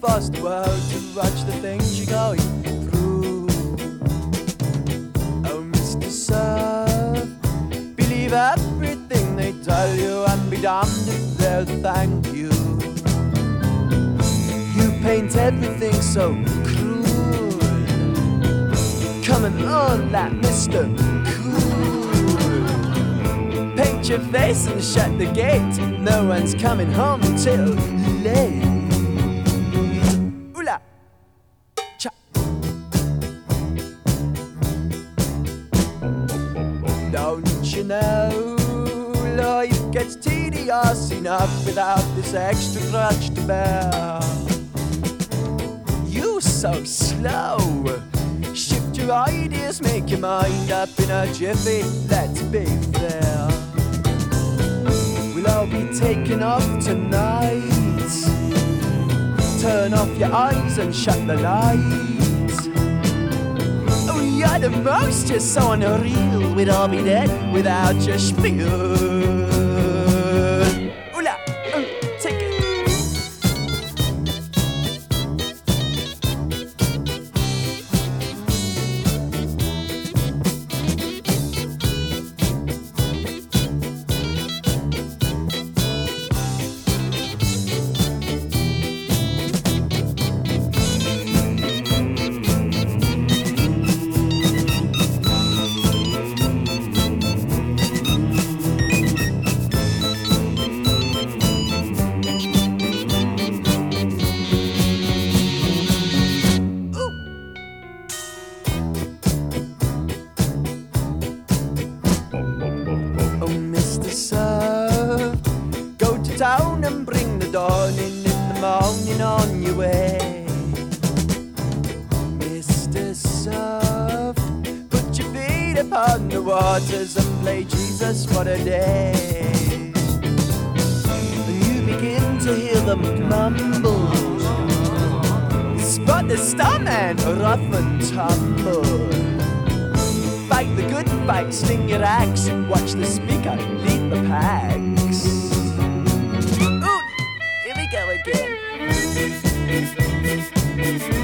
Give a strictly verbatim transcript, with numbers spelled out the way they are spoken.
force the world to watch the things you're going through. Oh, Mister Surf, believe everything they tell you and be damned if they'll thank you. You paint everything so cruel, coming on like Mister Cool. Paint your face and shut the gate, no one's coming home till late. Oola, cha. Don't you know, life gets tedious enough without this extra grudge to bear. You so slow, shift your ideas, make your mind up in a jiffy, let's be fair. We'll all be taken off tonight. Turn off your eyes and shut the lights. Oh, you're the most, you're so unreal. We'd all be dead without your spiel. Oola, uh, take it. Town and bring the dawning in the morning on your way. Mister Surf, put your feet upon the waters and play Jesus for a day. And you begin to hear them mumble, spot the starman rough and tumble. Fight the good fight, sling your axe, watch the speaker lead the packs. Go again.